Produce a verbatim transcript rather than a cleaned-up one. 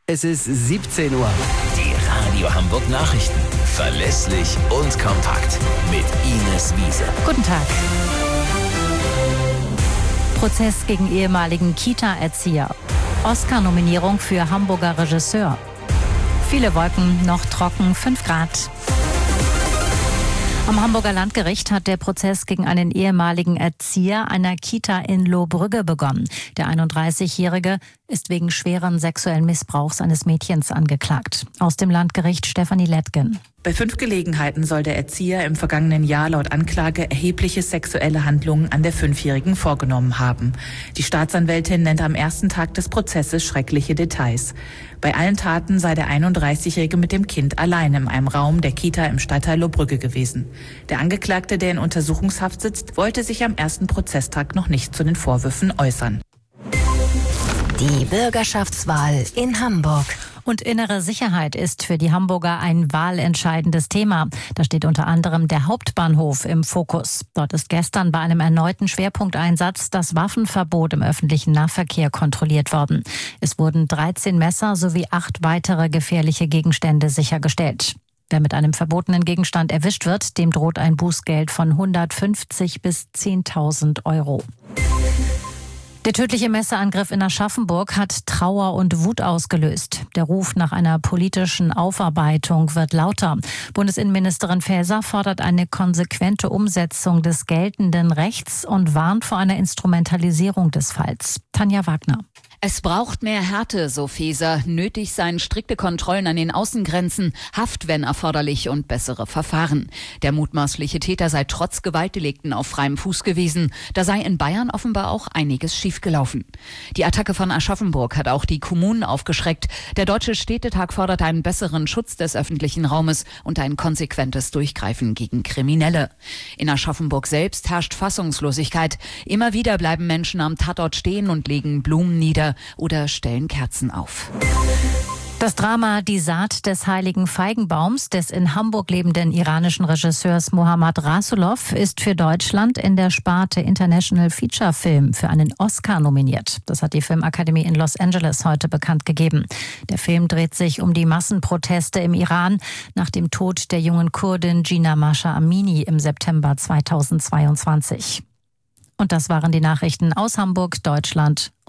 Es ist siebzehn Uhr. Die Radio Hamburg Nachrichten. Verlässlich und kompakt. Mit Ines Wiese. Guten Tag. Prozess gegen ehemaligen Kita-Erzieher. Oscar-Nominierung für Hamburger Regisseur. Viele Wolken, noch trocken, fünf Grad. Am Hamburger Landgericht hat der Prozess gegen einen ehemaligen Erzieher einer Kita in Lohbrügge begonnen. Der einunddreißigjährige ist wegen schweren sexuellen Missbrauchs eines Mädchens angeklagt. Aus dem Landgericht Stefanie Lettgen. Bei fünf Gelegenheiten soll der Erzieher im vergangenen Jahr laut Anklage erhebliche sexuelle Handlungen an der Fünfjährigen vorgenommen haben. Die Staatsanwältin nennt am ersten Tag des Prozesses schreckliche Details. Bei allen Taten sei der einunddreißigjährige mit dem Kind allein in einem Raum der Kita im Stadtteil Lohbrügge gewesen. Der Angeklagte, der in Untersuchungshaft sitzt, wollte sich am ersten Prozesstag noch nicht zu den Vorwürfen äußern. Die Bürgerschaftswahl in Hamburg. Und innere Sicherheit ist für die Hamburger ein wahlentscheidendes Thema. Da steht unter anderem der Hauptbahnhof im Fokus. Dort ist gestern bei einem erneuten Schwerpunkteinsatz das Waffenverbot im öffentlichen Nahverkehr kontrolliert worden. Es wurden dreizehn Messer sowie acht weitere gefährliche Gegenstände sichergestellt. Wer mit einem verbotenen Gegenstand erwischt wird, dem droht ein Bußgeld von hundertfünfzig bis zehntausend Euro. Der tödliche Messerangriff in Aschaffenburg hat Trauer und Wut ausgelöst. Der Ruf nach einer politischen Aufarbeitung wird lauter. Bundesinnenministerin Faeser fordert eine konsequente Umsetzung des geltenden Rechts und warnt vor einer Instrumentalisierung des Falls. Tanja Wagner. Es braucht mehr Härte, so Faeser. Nötig seien strikte Kontrollen an den Außengrenzen, Haft, wenn erforderlich, und bessere Verfahren. Der mutmaßliche Täter sei trotz Gewaltdelikten auf freiem Fuß gewesen. Da sei in Bayern offenbar auch einiges schiefgelaufen. Die Attacke von Aschaffenburg hat auch die Kommunen aufgeschreckt. Der Deutsche Städtetag fordert einen besseren Schutz des öffentlichen Raumes und ein konsequentes Durchgreifen gegen Kriminelle. In Aschaffenburg selbst herrscht Fassungslosigkeit. Immer wieder bleiben Menschen am Tatort stehen und legen Blumen nieder oder stellen Kerzen auf. Das Drama Die Saat des heiligen Feigenbaums des in Hamburg lebenden iranischen Regisseurs Mohammad Rasulov ist für Deutschland in der Sparte International Feature Film für einen Oscar nominiert. Das hat die Filmakademie in Los Angeles heute bekannt gegeben. Der Film dreht sich um die Massenproteste im Iran nach dem Tod der jungen Kurdin Gina Masha Amini im September zweitausendzweiundzwanzig. Und das waren die Nachrichten aus Hamburg, Deutschland.